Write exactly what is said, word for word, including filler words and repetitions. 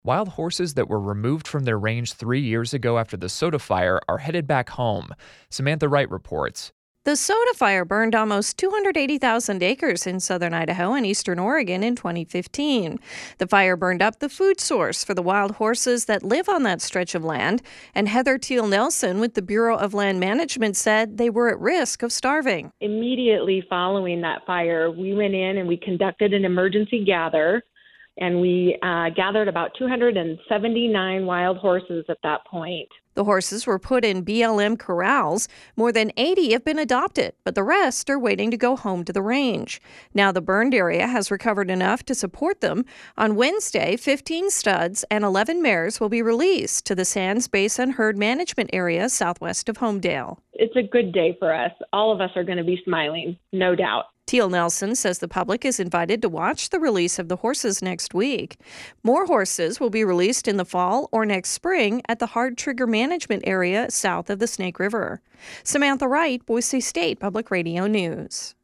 Wild horses that were removed from their range three years ago after the Soda fire are headed back home. Samantha Wright reports. The Soda fire burned almost two hundred eighty thousand acres in southern Idaho and eastern Oregon in twenty fifteen. The fire burned up the food source for the wild horses that live on that stretch of land, and Heather Teal Nelson with the Bureau of Land Management said they were at risk of starving. Immediately following that fire, we went in and we conducted an emergency gather, and we uh, gathered about two hundred seventy-nine wild horses at that point. The horses were put in B L M corrals. More than eighty have been adopted, but the rest are waiting to go home to the range. Now the burned area has recovered enough to support them. On Wednesday, fifteen studs and eleven mares will be released to the Sands Basin Herd Management Area southwest of Homedale. It's a good day for us. All of us are going to be smiling, no doubt. Teal Nelson says the public is invited to watch the release of the horses next week. More horses will be released in the fall or next spring at the Hard Trigger Management Area south of the Snake River. Samantha Wright, Boise State Public Radio News.